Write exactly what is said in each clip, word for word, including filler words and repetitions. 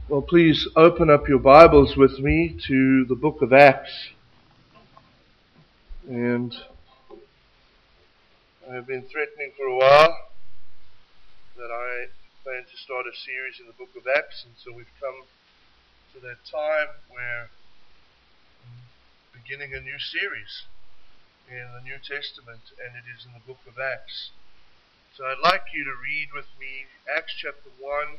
Well, please open up your Bibles with me to the book of Acts. And I have been threatening for a while that I plan to start a series in the book of Acts, and so we've come to that time where I'm beginning a new series in the New Testament, and it is in the book of Acts. So I'd like you to read with me Acts chapter one.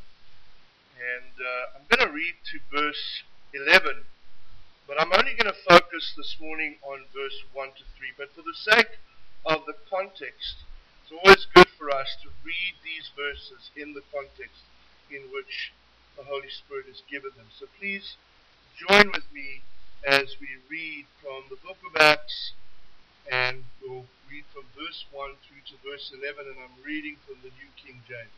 And uh, I'm going to read to verse eleven, but I'm only going to focus this morning on verse one to three. But for the sake of the context, it's always good for us to read these verses in the context in which the Holy Spirit has given them. So please join with me as we read from the book of Acts, and we'll read from verse one through to verse eleven, and I'm reading from the New King James.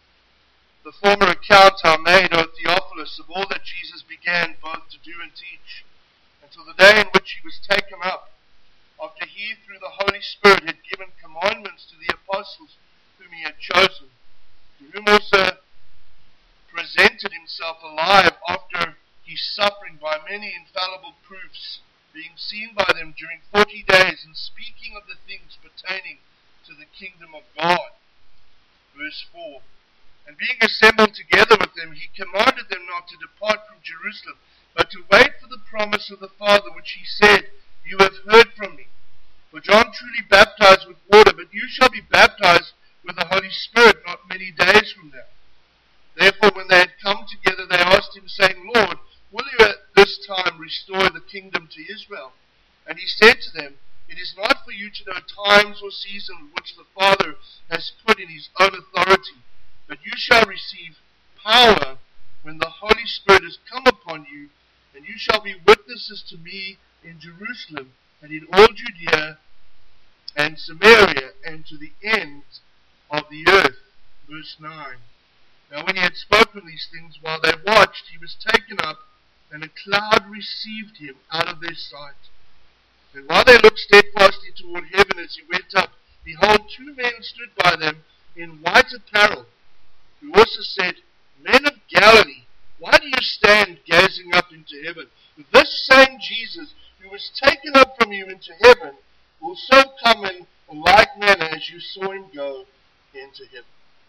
The former account I made, O Theophilus, of all that Jesus began both to do and teach, until the day in which he was taken up, after he, through the Holy Spirit, had given commandments to the apostles whom he had chosen, to whom also presented himself alive after his suffering by many infallible proofs, being seen by them during forty days, and speaking of the things pertaining to the kingdom of God. Verse four. And being assembled together with them, he commanded them not to depart from Jerusalem, but to wait for the promise of the Father, which he said, You have heard from me. For John truly baptized with water, but you shall be baptized with the Holy Spirit not many days from now. Therefore, when they had come together, they asked him, saying, Lord, will you at this time restore the kingdom to Israel? And he said to them, It is not for you to know times or seasons which the Father has put in his own authority, but you shall receive power when the Holy Spirit has come upon you, and you shall be witnesses to me in Jerusalem, and in all Judea and Samaria, and to the end of the earth. Verse nine. Now when he had spoken these things, while they watched, he was taken up, and a cloud received him out of their sight. And while they looked steadfastly toward heaven as he went up, behold, two men stood by them in white apparel, who also said, Men of Galilee, why do you stand gazing up into heaven? This same Jesus, who was taken up from you into heaven, will so come in a like manner as you saw him go into heaven.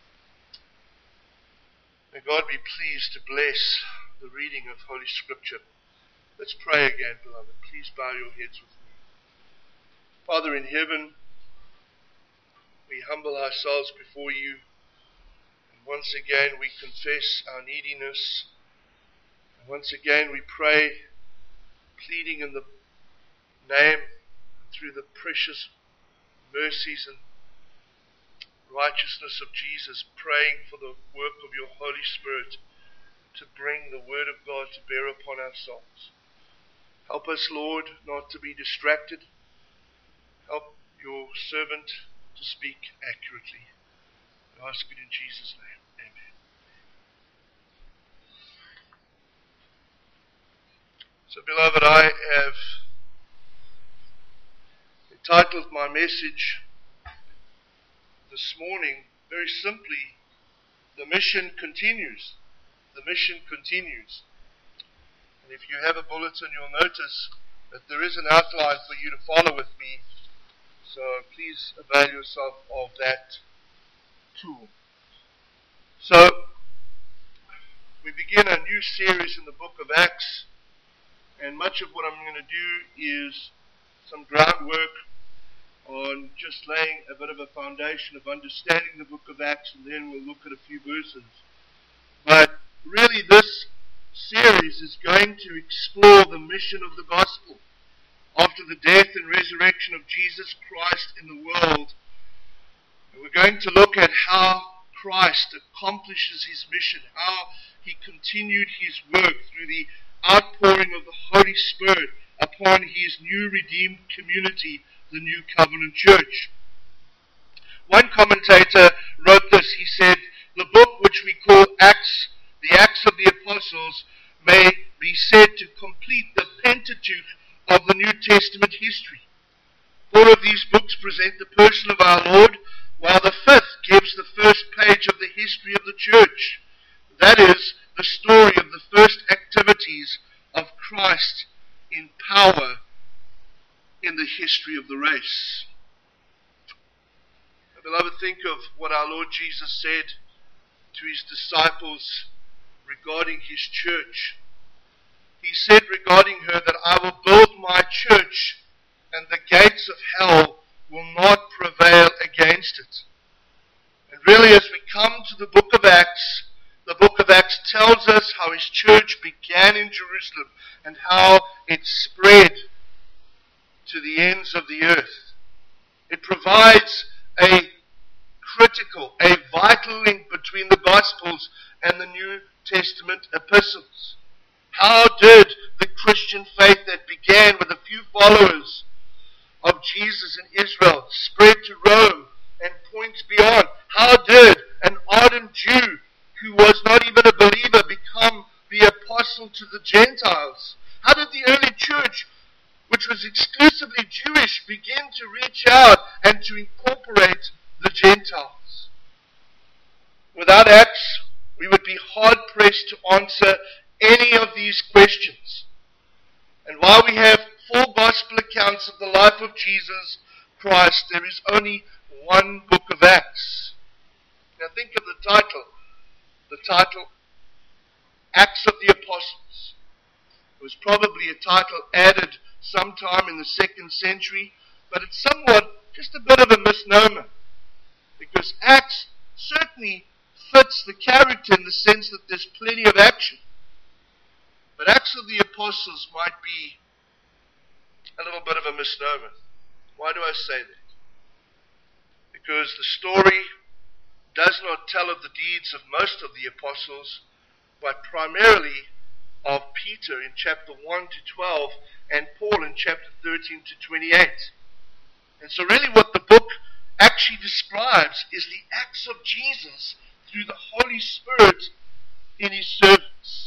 May God be pleased to bless the reading of Holy Scripture. Let's pray again, beloved. Please bow your heads with me. Father in heaven, we humble ourselves before you. Once again we confess our neediness. And once again we pray, pleading in the name, through the precious mercies and righteousness of Jesus, praying for the work of your Holy Spirit to bring the Word of God to bear upon our souls. Help us, Lord, not to be distracted. Help your servant to speak accurately. I ask it in Jesus' name. Amen. So, beloved, I have entitled my message this morning very simply, The Mission Continues. The Mission Continues. And if you have a bulletin, you'll notice that there is an outline for you to follow with me. So please avail yourself of that tool. So, we begin a new series in the book of Acts, and much of what I'm going to do is some groundwork on just laying a bit of a foundation of understanding the book of Acts, and then we'll look at a few verses. But really this series is going to explore the mission of the gospel. After the death and resurrection of Jesus Christ in the world, and we're going to look at how Christ accomplishes his mission, how he continued his work through the outpouring of the Holy Spirit upon his new redeemed community, the New Covenant Church. One commentator wrote this. He said, The book which we call Acts, the Acts of the Apostles, may be said to complete the Pentateuch of the New Testament history. Four of these books present the person of our Lord, while the fifth gives the first page of the history of the church. That is, the story of the first mystery of the race. Beloved, think of what our Lord Jesus said to his disciples regarding his church. He said regarding her that I will build my church and the gates of hell will not prevail against it. And really, as we come to the book of Acts, the book of Acts tells us how his church began in Jerusalem and how it spread to the ends of the earth. It provides a critical, a vital link between the Gospels and the New Testament epistles. How did the Christian faith that began with a few followers of Jesus in Israel spread to Rome and points beyond? How did an ardent Jew who was not even a believer become the apostle to the Gentiles? How did the early church, which was exclusively Jewish, begin to reach out and to incorporate the Gentiles? Without Acts, we would be hard-pressed to answer any of these questions. And while we have four gospel accounts of the life of Jesus Christ, there is only one book of Acts. Now think of the title. The title, Acts of the Apostles. It was probably a title added sometime in the second century, but it's somewhat just a bit of a misnomer, because Acts certainly fits the character in the sense that there's plenty of action. But Acts of the Apostles might be a little bit of a misnomer. Why do I say that? Because the story does not tell of the deeds of most of the apostles, but primarily of Peter in chapter one to twelve and Paul in chapter thirteen to twenty-eight. And so really what the book actually describes is the acts of Jesus through the Holy Spirit in his servants.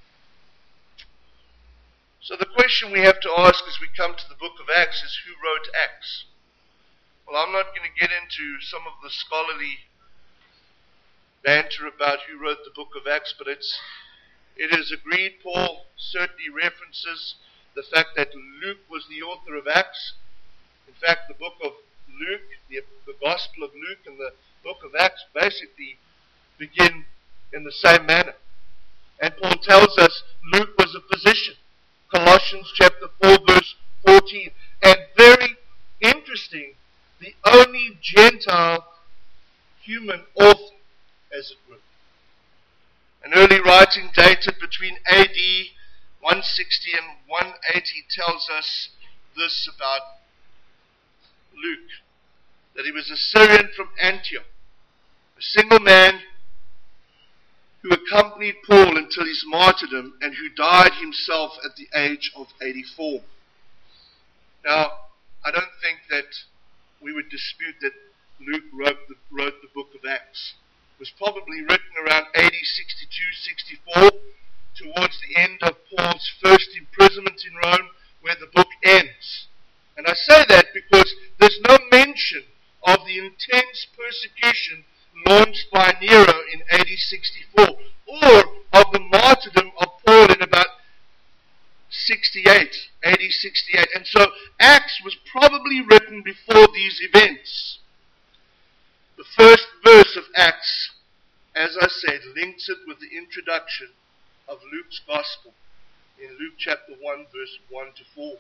So the question we have to ask as we come to the book of Acts is, who wrote Acts? Well, I'm not going to get into some of the scholarly banter about who wrote the book of Acts, but it's it is agreed Paul certainly references the fact that Luke was the author of Acts. In fact, the book of Luke, the, the Gospel of Luke and the book of Acts basically begin in the same manner. And Paul tells us Luke was a physician. Colossians chapter four verse fourteen. And very interesting, the only Gentile human author, as it were. An early writing dated between A D one sixty and one eighty tells us this about Luke, that he was a Syrian from Antioch, a single man who accompanied Paul until his martyrdom and who died himself at the age of eighty-four. Now, I don't think that we would dispute that Luke wrote the, wrote the book of Acts. It was probably written around A D sixty-two sixty-four, towards the end of Paul's first imprisonment in Rome, where the book ends. And I say that because there's no mention of the intense persecution launched by Nero in A D sixty-four, or of the martyrdom of Paul in about sixty-eight, A D sixty-eight. And so Acts was probably written before these events. The first verse of Acts, as I said, links it with the introduction of Luke's Gospel in Luke chapter one, verse one to four.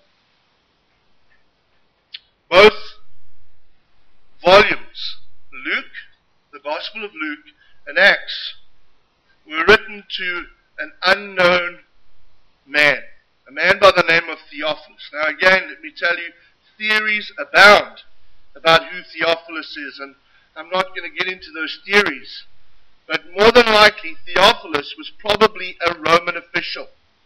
Both volumes, Luke, the Gospel of Luke, and Acts, were written to an unknown man, a man by the name of Theophilus. Now again, let me tell you, theories abound about who Theophilus is, and I'm not going to get into those theories, but more than likely Theophilus was probably a Roman official.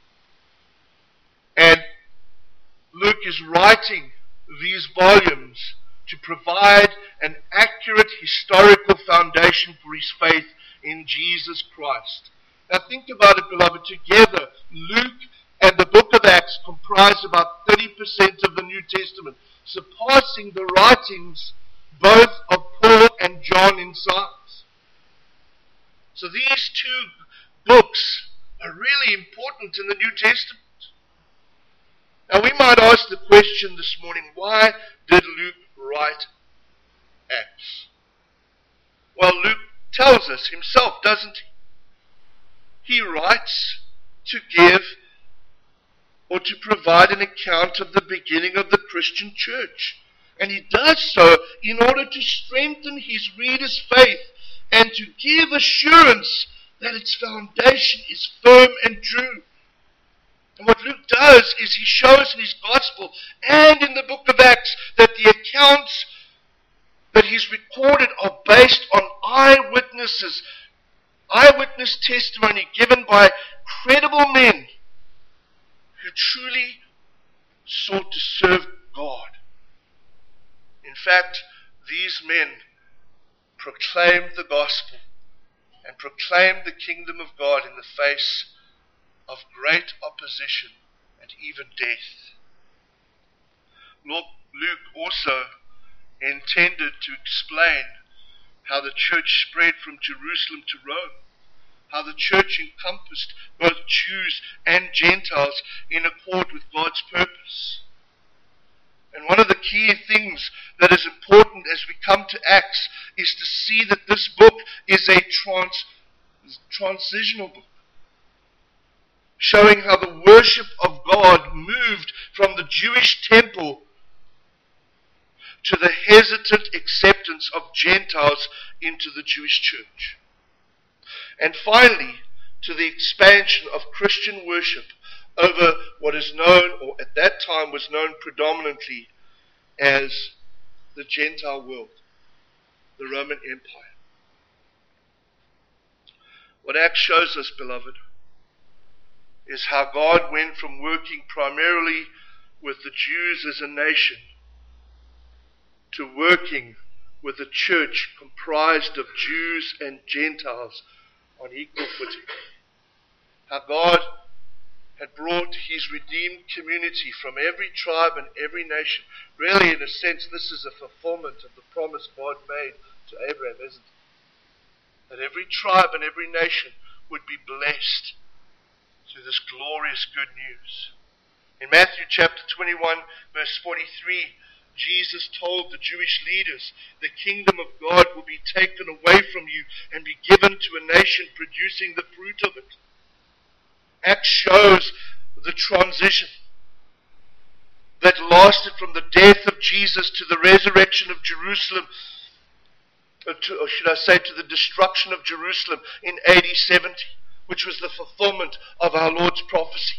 And Luke is writing these volumes to provide an accurate historical foundation for his faith in Jesus Christ. Now think about it, beloved. Together, Luke and the book of Acts comprise about thirty percent of the New Testament, surpassing the writings both of Paul and John in size. So these two books are really important in the New Testament. Now we might ask the question this morning, why did Luke write Acts? Well, Luke tells us himself, doesn't he? He writes to give or to provide an account of the beginning of the Christian church. And he does so in order to strengthen his readers' faith and to give assurance that its foundation is firm and true. And what Luke does is he shows in his gospel and in the book of Acts that the accounts that he's recorded are based on eyewitnesses, eyewitness testimony given by credible men who truly sought to serve God. In fact, these men proclaimed the gospel and proclaimed the kingdom of God in the face of great opposition and even death. Luke also intended to explain how the church spread from Jerusalem to Rome, how the church encompassed both Jews and Gentiles in accord with God's purpose. And one of the key things that is important as we come to Acts is to see that this book is a trans, transitional book, showing how the worship of God moved from the Jewish temple to the hesitant acceptance of Gentiles into the Jewish church. And finally, to the expansion of Christian worship over what is known, or at that time was known predominantly as the Gentile world, the Roman Empire. What Acts shows us, beloved, is how God went from working primarily with the Jews as a nation to working with a church comprised of Jews and Gentiles on equal footing. How God had brought his redeemed community from every tribe and every nation. Really, in a sense, this is a fulfillment of the promise God made to Abraham, isn't it? That every tribe and every nation would be blessed through this glorious good news. In Matthew chapter twenty-one, verse forty-three, Jesus told the Jewish leaders, the kingdom of God will be taken away from you and be given to a nation producing the fruit of it. Acts shows the transition that lasted from the death of Jesus to the resurrection of Jerusalem, or, to, or should I say to the destruction of Jerusalem in A D seventy, which was the fulfillment of our Lord's prophecy.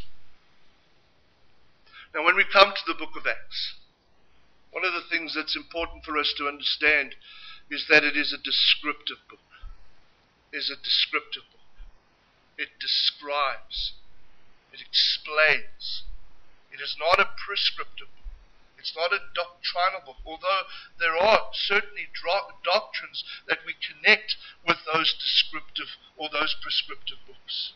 Now when we come to the book of Acts, one of the things that's important for us to understand is that it is a descriptive book. It is a descriptive book. It describes. It explains. It is not a prescriptive book. It's not a doctrinal book, although there are certainly dro- doctrines that we connect with those descriptive or those prescriptive books.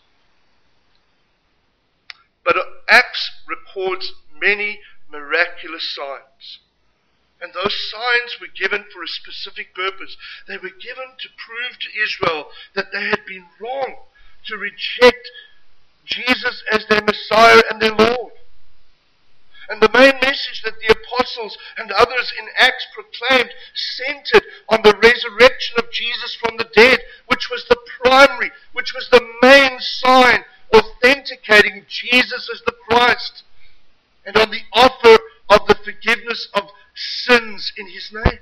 But Acts records many miraculous signs. And those signs were given for a specific purpose. They were given to prove to Israel that they had been wrong to reject Jesus as their Messiah and their Lord. And the main message that the apostles and others in Acts proclaimed centered on the resurrection of Jesus from the dead, which was the primary, which was the main sign authenticating Jesus as the Christ, and on the offer of the forgiveness of sins in his name.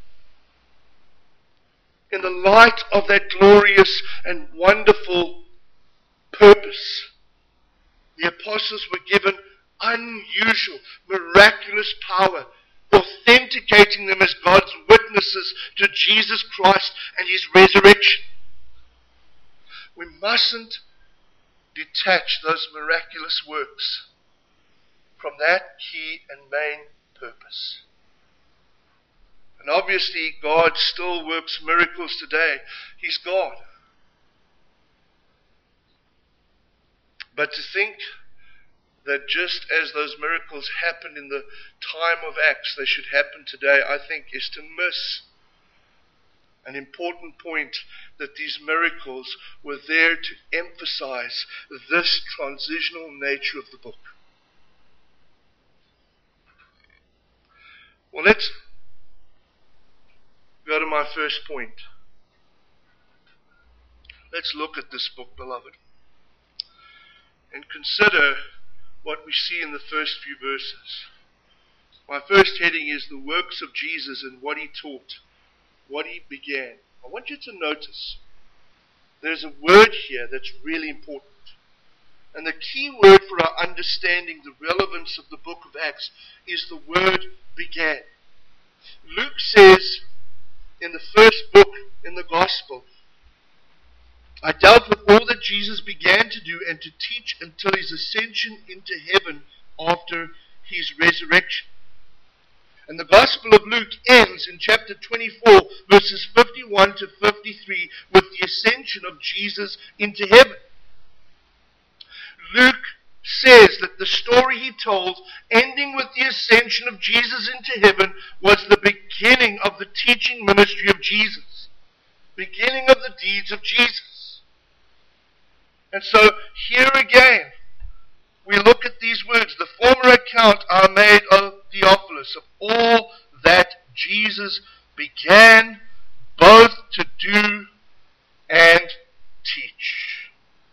In the light of that glorious and wonderful purpose, the apostles were given unusual, miraculous power, authenticating them as God's witnesses to Jesus Christ and his resurrection. We mustn't detach those miraculous works from that key and main purpose. And obviously God still works miracles today. He's God. But to think that just as those miracles happened in the time of Acts, they should happen today, I think is to miss an important point, that these miracles were there to emphasize this transitional nature of the book. Well, let's go to my first point. Let's look at this book, beloved, and consider what we see in the first few verses. My first heading is the works of Jesus and what he taught, what he began. I want you to notice there's a word here that's really important. And the key word for our understanding the relevance of the book of Acts is the word began. Luke says in the first book in the Gospel, I dealt with all that Jesus began to do and to teach until his ascension into heaven after his resurrection. And the Gospel of Luke ends in chapter twenty-four, verses fifty-one to fifty-three, with the ascension of Jesus into heaven. Luke says that the story he told, ending with the ascension of Jesus into heaven, was the beginning of the teaching ministry of Jesus. Beginning of the deeds of Jesus. And so, here again, we look at these words. The former account are made of Theophilus, of all that Jesus began both to do and teach.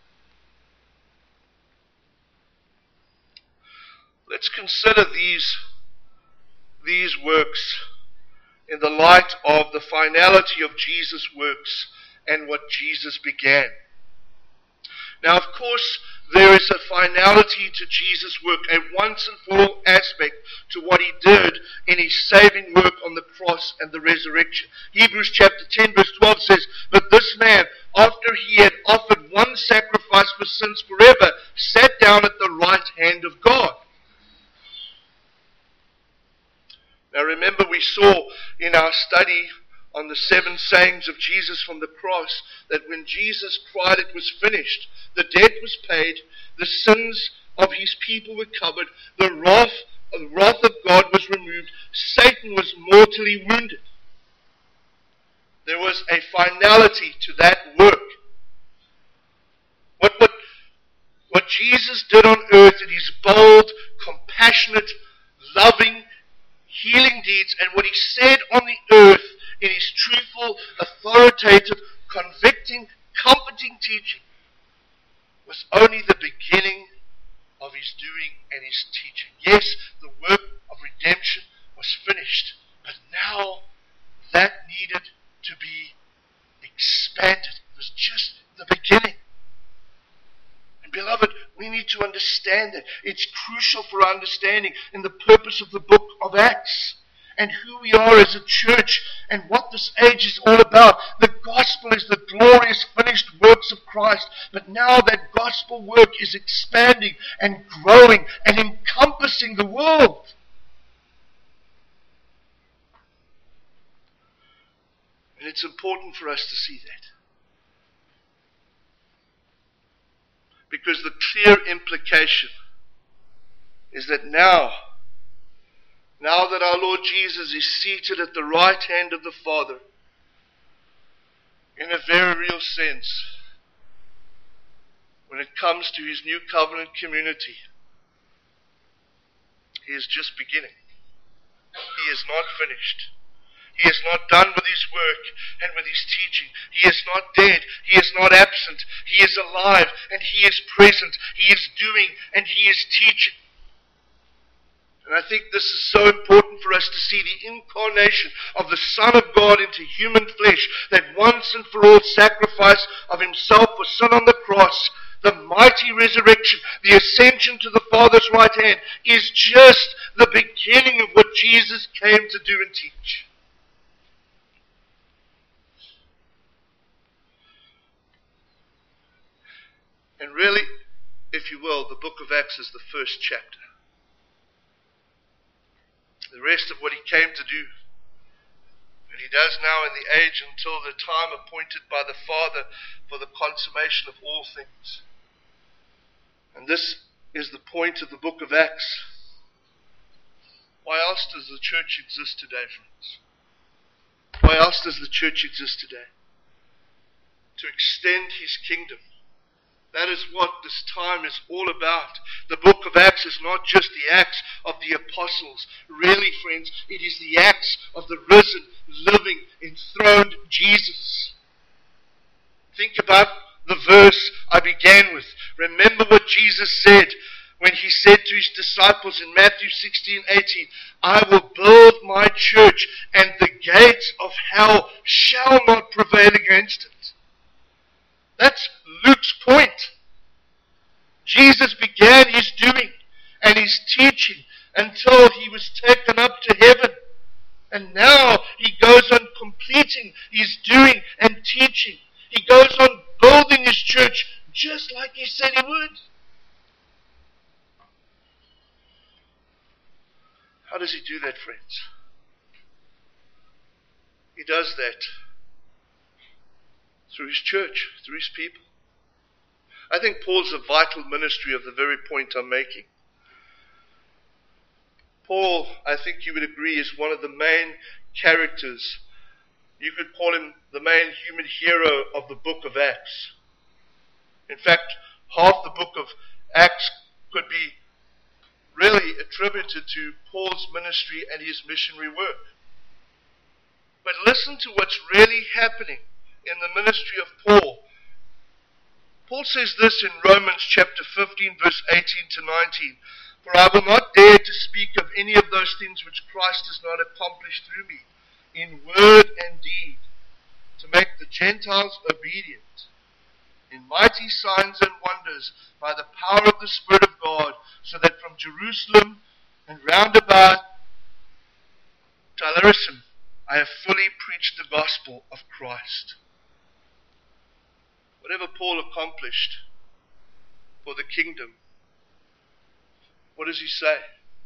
Let's consider these, these works in the light of the finality of Jesus' works and what Jesus began. Now, of course, there is a finality to Jesus' work, a once and for all aspect to what he did in his saving work on the cross and the resurrection. Hebrews chapter ten verse twelve says, but this man, after he had offered one sacrifice for sins forever, sat down at the right hand of God. Now remember, we saw in our study on the seven sayings of Jesus from the cross that when Jesus cried it was finished, the debt was paid, the sins of his people were covered, the wrath, the wrath of God was removed, Satan was mortally wounded. There was a finality to that work. What, what, what Jesus did on earth in his bold, compassionate, loving, healing deeds, and what he said on the earth in his truthful, authoritative, convicting, comforting teaching, was only the beginning of his doing and his teaching. Yes, the work of redemption was finished, but now that needed to be expanded. It was just the beginning. And beloved, we need to understand that. It's crucial for our understanding in the purpose of the book of Acts, and who we are as a church, and what this age is all about. The gospel is the glorious finished works of Christ, but now that gospel work is expanding and growing and encompassing the world. And it's important for us to see that, because the clear implication is that now Now that our Lord Jesus is seated at the right hand of the Father, in a very real sense, when it comes to his new covenant community, he is just beginning. He is not finished. He is not done with his work and with his teaching. He is not dead. He is not absent. He is alive and he is present. He is doing and he is teaching. And I think this is so important for us to see the incarnation of the Son of God into human flesh, that once and for all sacrifice of himself for sin on the cross, the mighty resurrection, the ascension to the Father's right hand, is just the beginning of what Jesus came to do and teach. And really, if you will, the book of Acts is the first chapter. The rest of what he came to do, and he does now in the age until the time appointed by the Father for the consummation of all things. And this is the point of the book of Acts. Why else does the church exist today, friends? Why else does the church exist today? To extend his kingdom, That is what this time is all about. The book of Acts is not just the Acts of the apostles. Really, friends, it is the Acts of the risen, living, enthroned Jesus. Think about the verse I began with. Remember what Jesus said when he said to his disciples in Matthew sixteen eighteen, I will build my church, and the gates of hell shall not prevail against it. That's Luke's point. Jesus began his doing and his teaching until he was taken up to heaven. And now he goes on completing his doing and teaching. He goes on building his church just like he said he would. How does he do that, friends? He does that through his church, through his people. I think Paul's a vital ministry of the very point I'm making. Paul, I think you would agree, is one of the main characters. You could call him the main human hero of the book of Acts. In fact, half the book of Acts could be really attributed to Paul's ministry and his missionary work. But listen to what's really happening in the ministry of Paul. Paul says this in Romans chapter fifteen, verse eighteen to nineteen. For I will not dare to speak of any of those things which Christ has not accomplished through me, in word and deed, to make the Gentiles obedient, in mighty signs and wonders, by the power of the Spirit of God, so that from Jerusalem and round about Tularism I have fully preached the gospel of Christ. Whatever Paul accomplished for the kingdom, what does he say?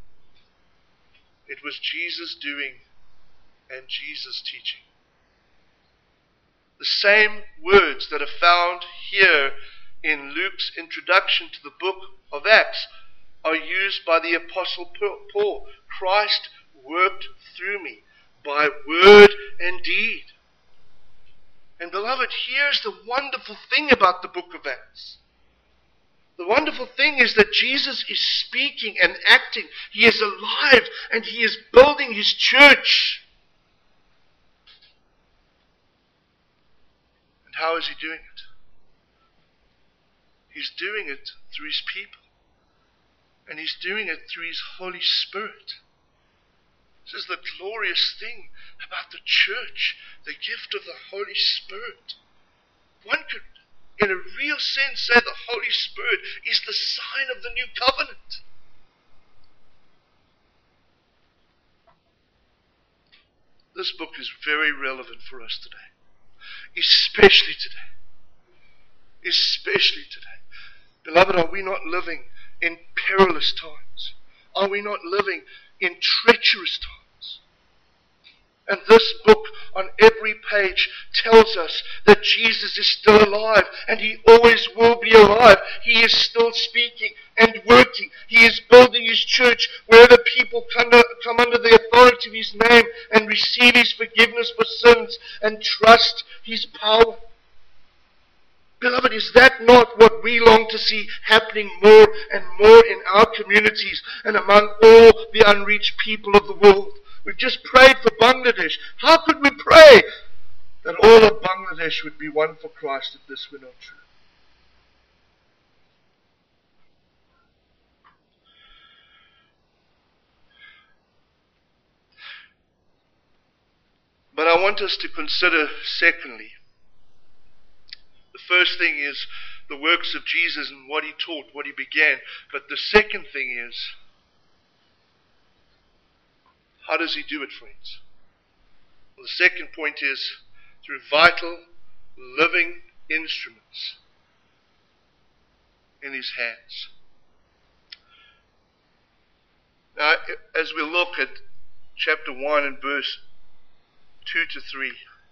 It was Jesus doing and Jesus teaching. The same words that are found here in Luke's introduction to the book of Acts are used by the Apostle Paul. Christ worked through me by word and deed. And beloved, here's the wonderful thing about the book of Acts. The wonderful thing is that Jesus is speaking and acting. He is alive and he is building his church. And how is he doing it? He's doing it through his people. And he's doing it through his Holy Spirit. This is the glorious thing about the church, the gift of the Holy Spirit. One could, in a real sense, say the Holy Spirit is the sign of the new covenant. This book is very relevant for us today, especially today. Especially today. Beloved, are we not living in perilous times? Are we not living in treacherous times? And this book on every page tells us that Jesus is still alive and he always will be alive. He is still speaking and working. He is building his church where the people come under the authority of his name and receive his forgiveness for sins and trust his power. Beloved, is that not what we long to see happening more and more in our communities and among all the unreached people of the world? We've just prayed for Bangladesh. How could we pray that all of Bangladesh would be one for Christ if this were not true? But I want us to consider, secondly, the first thing is the works of Jesus and what he taught, what he began. But the second thing is, how does he do it, friends? Well, the second point is through vital, living instruments in his hands. Now, as we look at chapter one and verse two to three,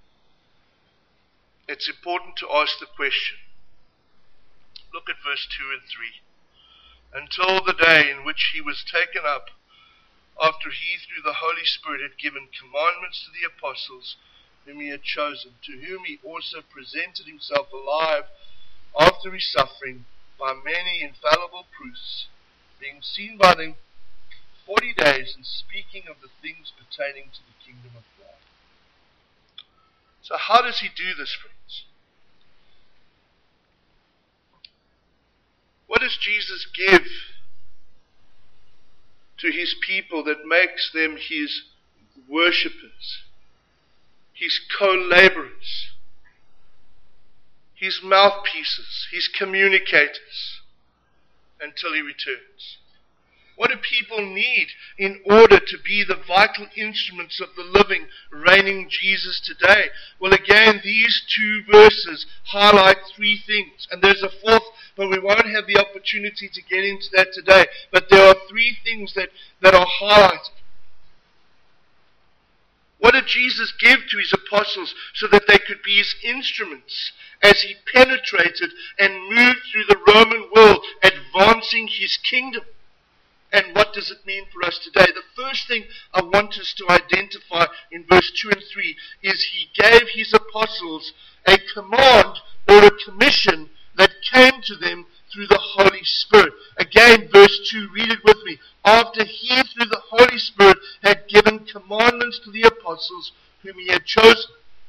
it's important to ask the question. Look at verse two and three. Until the day in which he was taken up, after he through the Holy Spirit had given commandments to the apostles whom he had chosen, to whom he also presented himself alive after after his suffering, by many infallible proofs, being seen by them forty days, and speaking of the things pertaining to the kingdom of God. So how does he do this, friends? What does Jesus give to his people that makes them his worshippers, his co-laborers, his mouthpieces, his communicators, until he returns? What do people need in order to be the vital instruments of the living, reigning Jesus today? Well, again, these two verses highlight three things. And there's a fourth, but we won't have the opportunity to get into that today. But there are three things that, that are highlighted. What did Jesus give to his apostles so that they could be his instruments as he penetrated and moved through the Roman world, advancing his kingdom? And what does it mean for us today? The first thing I want us to identify in verse two and three is he gave his apostles a command or a commission that came to them through the Holy Spirit. Again, verse two, read it with me. After he, through the Holy Spirit, had given commandments to the apostles whom he had chosen.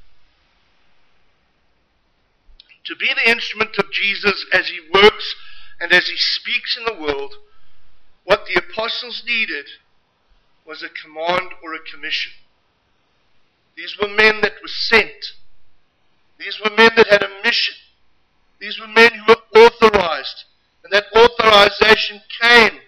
To be the instrument of Jesus as he works and as he speaks in the world, what the apostles needed was a command or a commission. These were men that were sent. These were men that had a mission. These were men who were authorized. And that authorization came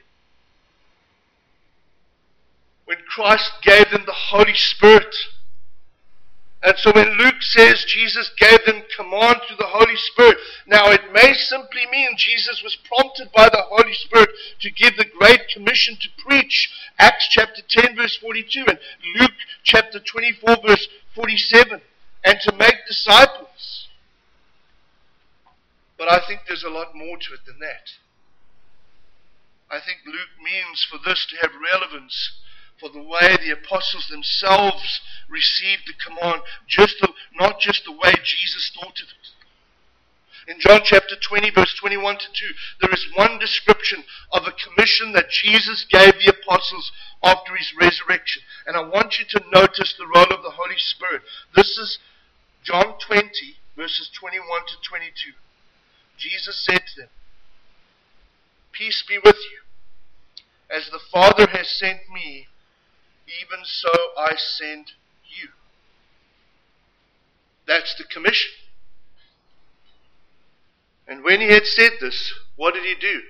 when Christ gave them the Holy Spirit. And so when Luke says Jesus gave them command through the Holy Spirit, now it may simply mean Jesus was prompted by the Holy Spirit to give the Great Commission to preach, Acts chapter ten verse forty-two and Luke chapter twenty-four verse forty-seven, and to make disciples. But I think there's a lot more to it than that. I think Luke means for this to have relevance for the way the apostles themselves received the command, just the, not just the way Jesus thought of it. In John chapter twenty, verse twenty-one to two, there is one description of a commission that Jesus gave the apostles after his resurrection. And I want you to notice the role of the Holy Spirit. This is John twenty, verses twenty-one to twenty-two. Jesus said to them, "Peace be with you. As the Father has sent me, even so I send you." That's the commission. And when he had said this, what did he do?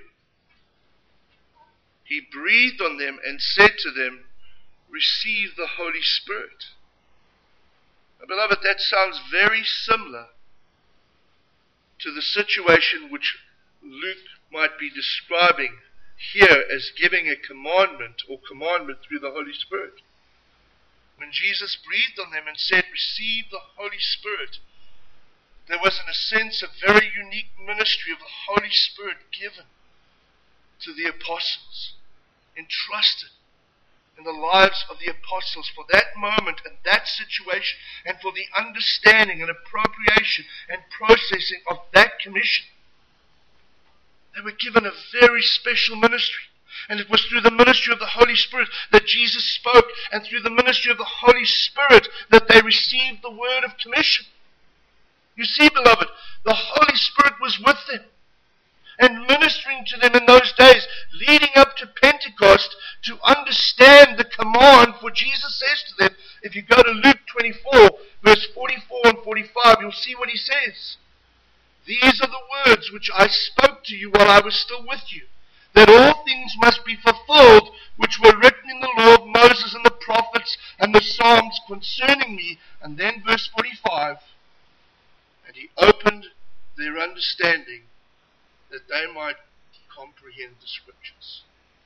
He breathed on them and said to them, "Receive the Holy Spirit." Now, beloved, that sounds very similar to the situation which Luke might be describing here as giving a commandment or commandment through the Holy Spirit. When Jesus breathed on them and said, "Receive the Holy Spirit," there was in a sense a very unique ministry of the Holy Spirit given to the apostles, entrusted in the lives of the apostles for that moment and that situation, and for the understanding and appropriation and processing of that commission. They were given a very special ministry. And it was through the ministry of the Holy Spirit that Jesus spoke, and through the ministry of the Holy Spirit that they received the word of commission. You see, beloved, the Holy Spirit was with them and ministering to them in those days, leading up to Pentecost, to understand the command. For Jesus says to them, if you go to Luke twenty-four, verse forty-four and forty-five, you'll see what he says. "These are the words which I spoke to you while I was still with you, that all things must be fulfilled which were written in the law of Moses and the prophets and the Psalms concerning me." And then verse forty-five, "And he opened their understanding that they might comprehend the Scriptures."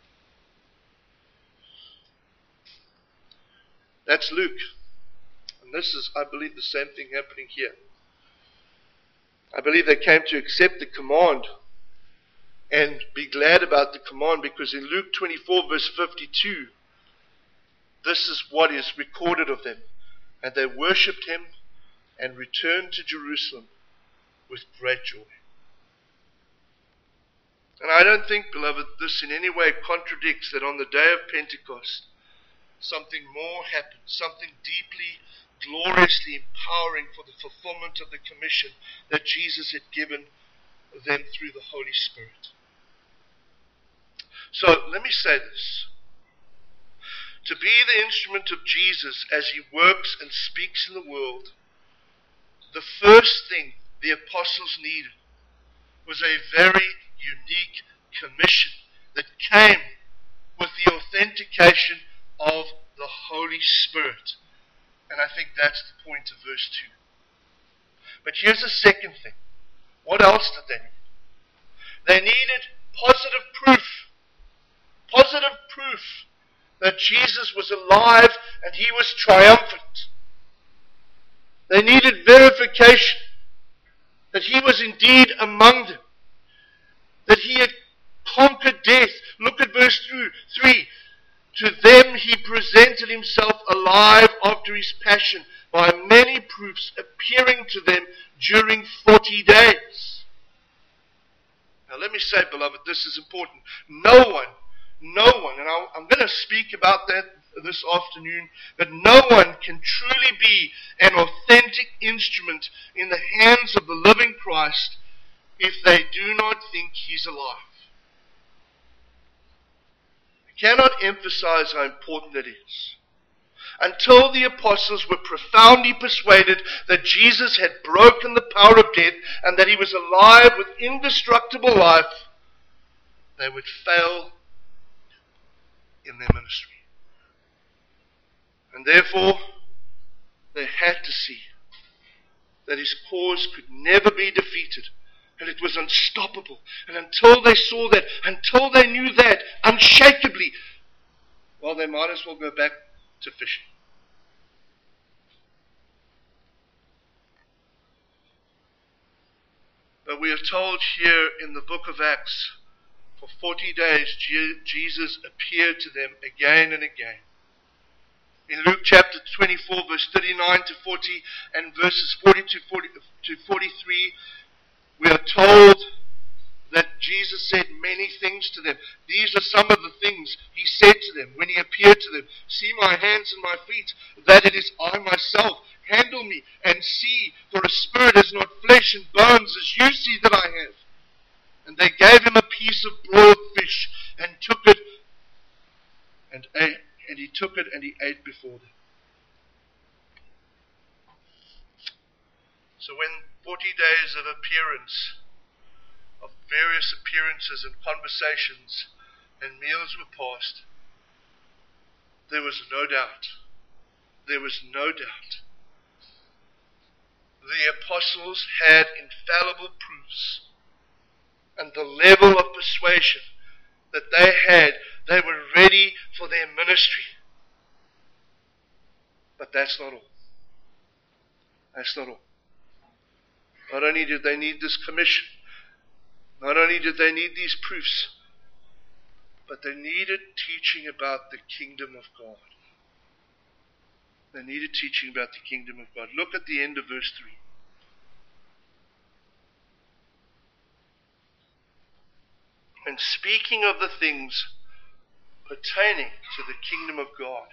That's Luke. And this is, I believe, the same thing happening here. I believe they came to accept the command and be glad about the command, because in Luke twenty-four verse fifty-two, this is what is recorded of them. "And they worshipped him and returned to Jerusalem with great joy." And I don't think, beloved, this in any way contradicts that on the day of Pentecost, something more happened, something deeply, gloriously empowering for the fulfillment of the commission that Jesus had given them through the Holy Spirit. So let me say this. To be the instrument of Jesus as he works and speaks in the world, the first thing the apostles needed was a very unique commission that came with the authentication of the Holy Spirit. And I think that's the point of verse two. But here's the second thing. What else did they need? They needed positive proof. Positive proof that Jesus was alive and he was triumphant. They needed verification that he was indeed among them, that he had conquered death. Look at verse three. To them he presented himself alive after his passion by many proofs, appearing to them during forty days. Now let me say, beloved, this is important. No one, no one, and I'll, I'm going to speak about that this afternoon, but no one can truly be an authentic instrument in the hands of the living Christ if they do not think he's alive. I cannot emphasize how important it is. Until the apostles were profoundly persuaded that Jesus had broken the power of death and that he was alive with indestructible life, they would fail in their ministry. And therefore, they had to see that his cause could never be defeated, and it was unstoppable. And until they saw that, until they knew that unshakably, well, they might as well go back to fishing. But we are told here in the book of Acts, for forty days Jesus appeared to them again and again. In Luke chapter twenty-four, verse thirty-nine to forty, and verses forty to forty-three, we are told that Jesus said many things to them. These are some of the things he said to them when he appeared to them. See my hands and my feet, that it is I myself. Handle me and see, for a spirit has not flesh and bones as you see that I have. And they gave him a piece of broiled fish and took it and ate. And he took it and he ate before them. So when forty days of appearance, of various appearances and conversations and meals were passed, there was no doubt. There was no doubt. The apostles had infallible proofs, and the level of persuasion that they had, they were ready for their ministry. But that's not all. That's not all. Not only did they need this commission, not only did they need these proofs, but they needed teaching about the kingdom of God. They needed teaching about the kingdom of God. Look at the end of verse three. And speaking of the things pertaining to the kingdom of God,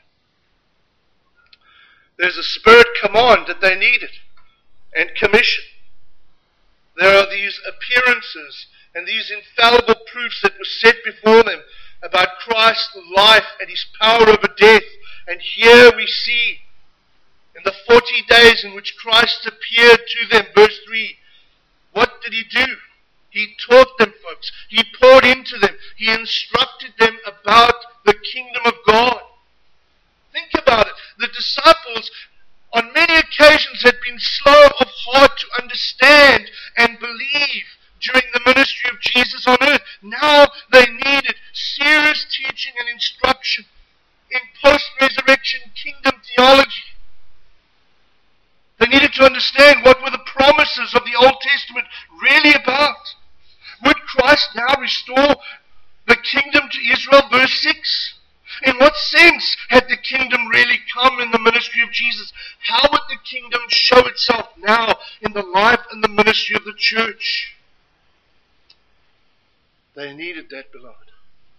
there's a spirit command that they needed and commission. There are these appearances and these infallible proofs that were set before them about Christ's life and his power over death. And here we see in the forty days in which Christ appeared to them, verse three, what did he do? He taught them, folks. He poured into them. He instructed them about the kingdom of God. Think about it. The disciples on many occasions had been slow of heart to understand and believe during the ministry of Jesus on earth. Now they needed serious teaching and instruction in post-resurrection kingdom theology. They needed to understand what were the promises of the Old Testament really about. Would Christ now restore the kingdom to Israel? Verse six. In what sense had the kingdom really come in the ministry of Jesus? How would the kingdom show itself now in the life and the ministry of the church? They needed that, beloved.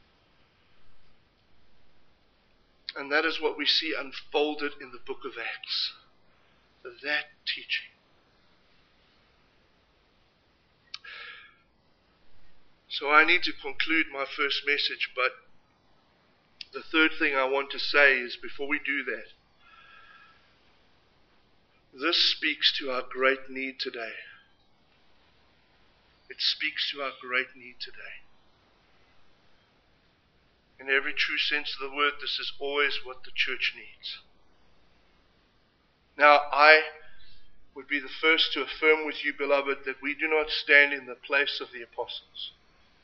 And that is what we see unfolded in the book of Acts. That teaching. So I need to conclude my first message, but the third thing I want to say is, before we do that, this speaks to our great need today. It speaks to our great need today. In every true sense of the word, this is always what the church needs. Now, I would be the first to affirm with you, beloved, that we do not stand in the place of the apostles.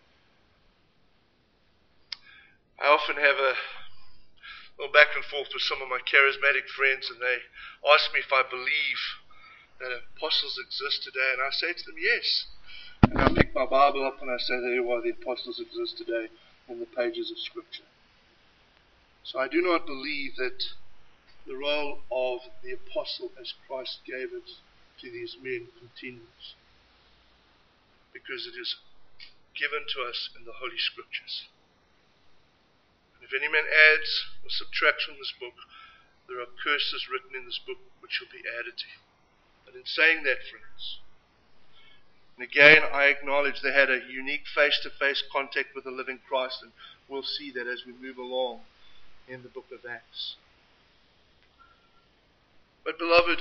I often have a little back and forth with some of my charismatic friends, and they ask me if I believe that apostles exist today, and I say to them, yes. And I pick my Bible up and I say, there you are, the apostles exist today in the pages of Scripture. So I do not believe that the role of the apostle as Christ gave it to these men continues, because it is given to us in the Holy Scriptures. If any man adds or subtracts from this book, there are curses written in this book which will be added to him. But in saying that, friends, and again I acknowledge they had a unique face-to-face contact with the living Christ, and we'll see that as we move along in the book of Acts. But beloved,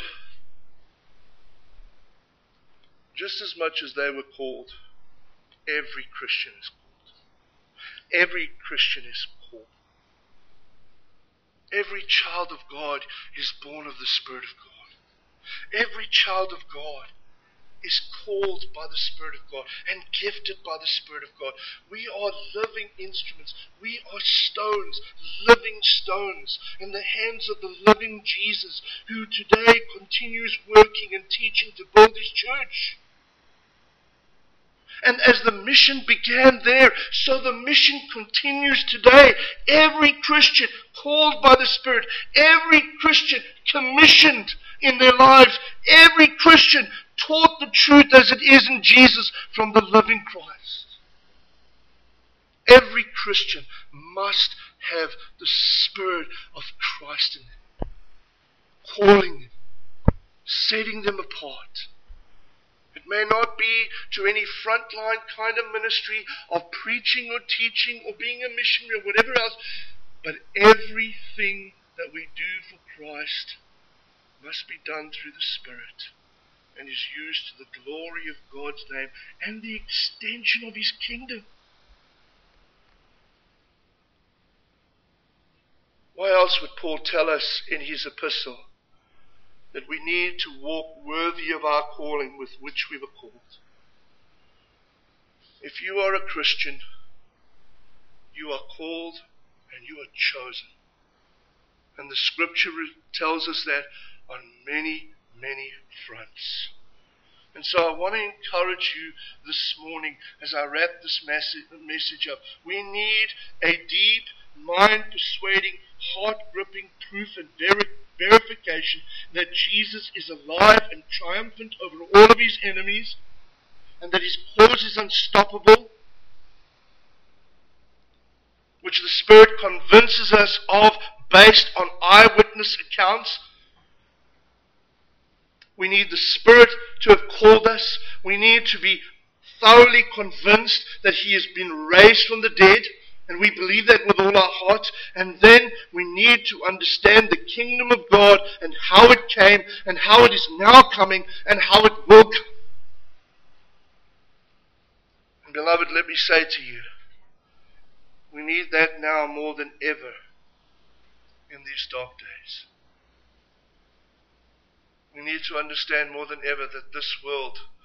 just as much as they were called, every Christian is called. Every Christian is called. Every child of God is born of the Spirit of God. Every child of God is called by the Spirit of God and gifted by the Spirit of God. We are living instruments. We are stones, living stones in the hands of the living Jesus, who today continues working and teaching to build His church. And as the mission began there, so the mission continues today. Every Christian called by the Spirit, every Christian commissioned in their lives, every Christian taught the truth as it is in Jesus from the living Christ. Every Christian must have the Spirit of Christ in them, calling them, setting them apart. It may not be to any frontline kind of ministry of preaching or teaching or being a missionary or whatever else, but everything that we do for Christ must be done through the Spirit and is used to the glory of God's name and the extension of His kingdom. Why else would Paul tell us in his epistle that we need to walk worthy of our calling with which we were called? If you are a Christian, you are called and you are chosen. And the Scripture tells us that on many, many fronts. And so I want to encourage you this morning as I wrap this message up. We need a deep, mind-persuading, heart-gripping proof and ver- verification that Jesus is alive and triumphant over all of His enemies, and that His cause is unstoppable, which the Spirit convinces us of based on eyewitness accounts. We need the Spirit to have called us. We need to be thoroughly convinced that He has been raised from the dead, and we believe that with all our hearts. And then we need to understand the kingdom of God and how it came and how it is now coming and how it will come. And beloved, let me say to you, we need that now more than ever in these dark days. We need to understand more than ever that this world